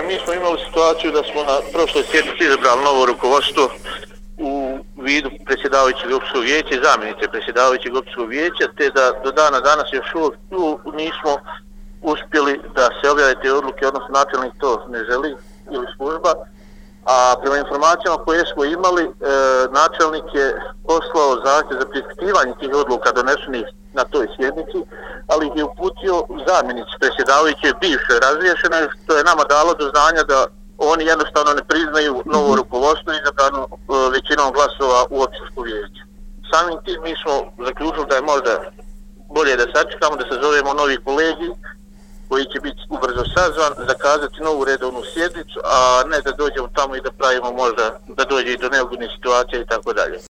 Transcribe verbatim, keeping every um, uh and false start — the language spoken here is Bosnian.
mi smo imali situaciju da smo na prošloj sjednici izabrali novo rukovodstvo u vidu predsjedavajućeg općinskog vijeća i zamjenice predsjedavajućeg općinskog vijeća, te da do dana danas još uvijek tu nismo uspjeli da se objave te odluke, odnosno načelnik to ne želi ili služba. A prema informacijama koje smo imali, e, načelnik je poslao zahtjev za preispitivanje tih odluka donesenih na toj sjednici, ali ih je uputio zamjenici predsjedavajuće bivše razriješene, što je nama dalo do znanja da oni jednostavno ne priznaju novo rukovodstvo izabrano e, većinom glasova u općinskom vijeću. Samim tim mi smo zaključili da je možda bolje da sačekamo, da se zovemo novi kolegij koji će biti ubrzo sazvan, zakazati novu redovnu sjednicu, a ne da dođemo tamo i da pravimo možda da dođe i do neugodnih situacija i tako dalje.